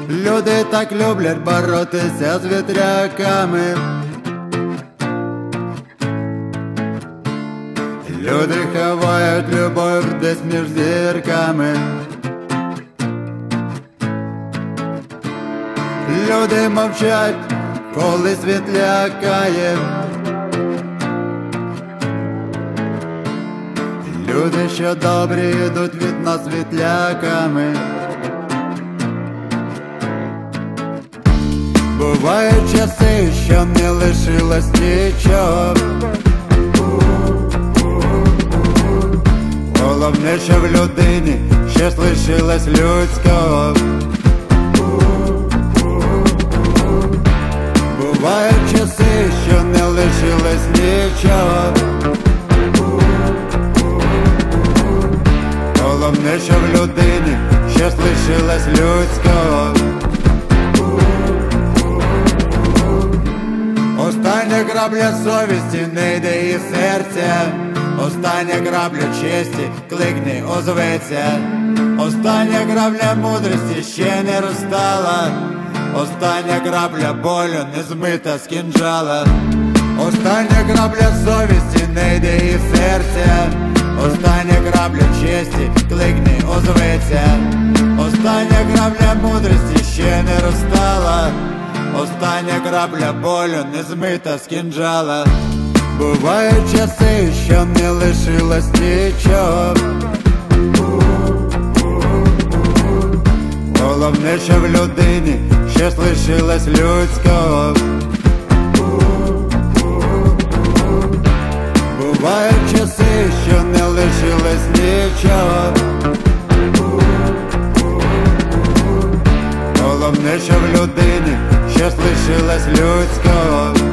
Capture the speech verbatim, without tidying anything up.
Люди так люблять боротися з вітряками. Люди ховають любов десь між зірками. Люди мовчать, коли світ лякає. Люди, що добрі, йдуть від нас вітляками. Бувають часи, що не лишилось нічого. Головне, що в людині щось лишилось людського. Бувають часи, що не лишилось нічого. Головне, що в людині щось лишилось людського. Остання крапля совісті не йде із серця. Остання крапля честі кликни, озветься. Остання крапля мудрості ще не розтала. Остання крапля болю не змита з кінжала. Остання крапля совісті не йде із серця. Остання крапля честі кликни, озветься. Остання крапля мудрості ще не розтала. Остання крапля болю не змита з кінжала. Бувають часи, що не лишилось нічого. Головне, що в людині щось лишилось людського. Бувають часи, що не лишилось нічого. Головне, що в людині щось лишилось людського.